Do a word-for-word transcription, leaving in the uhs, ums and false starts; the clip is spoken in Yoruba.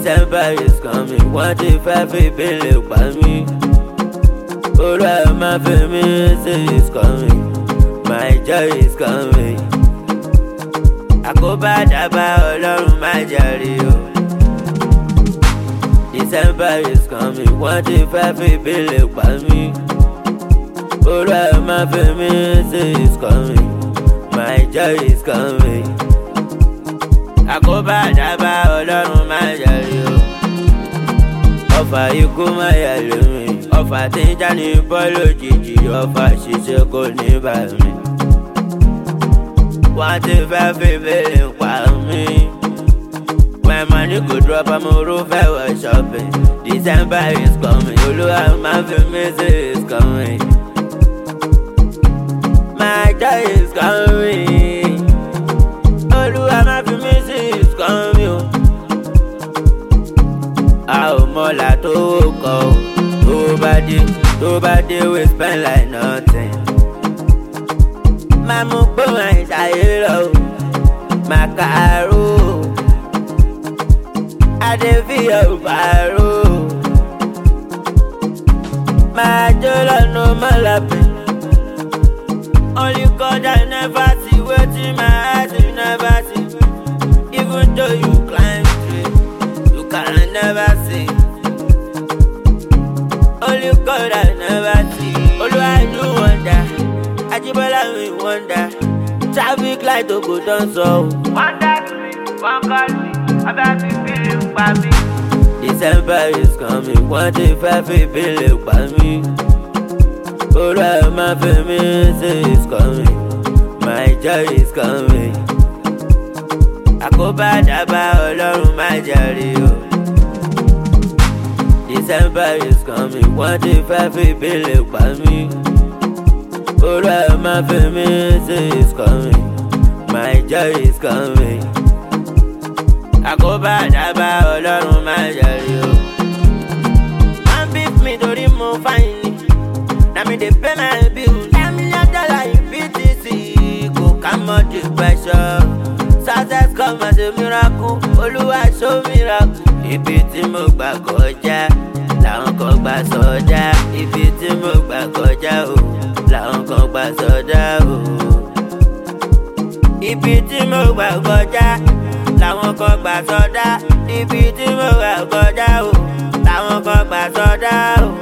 December is coming, wọ́n ti fẹ́ fi ìbílẹ̀ pa mí. Olú ẹ̀ máa fi mí say is coming, my joy is coming. Àkóbá dábàá Ọlọ́run má jàre o. December is coming, wọ́n ti fẹ́ fi ìbílẹ̀ pa mí. Olú ẹ̀ máa fi mí say is coming, my joy is coming. Àkóbá dábàá Ọlọ́run má jàre o. Ọfà ikú má yà lómi, ọfà tí ń já ní bọ́ọ̀lù òjijì, ọfà ṣiṣẹ́ kò ní bà mí. Wọ́n ti fẹ́ fi ìbílẹ̀ pa mí. When money go drop, I'm a fẹ́ wọ shopping. December is coming, Olúwa máa fi mí say is coming. My joy is coming. Olúwa máa fi mí say is coming. A ò mọ̀lá tó kọ̀ ọ́, tó bá dé, tó bá dé we spend like nothing. Máa mú gbóhùn àìsàyè lọ, máa kàárò. Adé fi ọ̀bàrò. Máa jó lọ́nà mọ́lápẹ̀. Only God I never see, wetin my eyes will never see. Even though you climb straight, you can never see. Only God I never see. Olúwa do wonder, Ajíbọ́lá we wonder. Traffic light tó kò dán sọ. Wonder to me, one call me, abẹ́ fi fílẹ̀ pa mí. December is coming, wọ́n ti fẹ́ fi ìbílẹ̀ pa mí. Olúwa máa fi mí say is coming, my joy is coming. Àkóbá dábàá Ọlọ́run má jàre o. December is coming, wọ́n ti fẹ́ fi ìbílẹ̀ pa mí. Olúwa máa fi mí say is coming, my joy is coming. Àkóbá dábàá Ọlọ́run má jàre o. Wọ́n bí mi torí mo fáyín ni. Na me dey pay my bills. Ten million dollar in B T C, go calm all the pressure. Success come as a miracle, Olúwa show miracle. Ibi tí mo gbà kọjá, làwọn kan gbà sọdá. Ibi tí mo gbà kọjá o, làwọn kan gbà sọdá o. Ibi tí mo gbà kọjá, làwọn kan gbà sọdá. Ibi tí mo gbà kọjá o, làwọn kan gbà sọdá o.